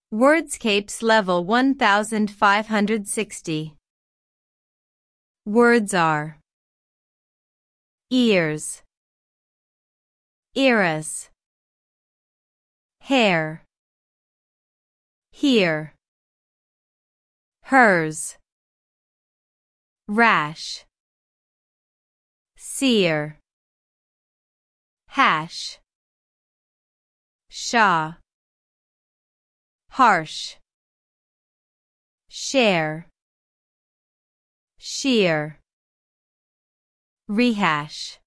Wordscapes level 1560. Words are ears, eras, hair, here, hers, rash, seer, hash, Shah, harsh, share, sheer, rehash.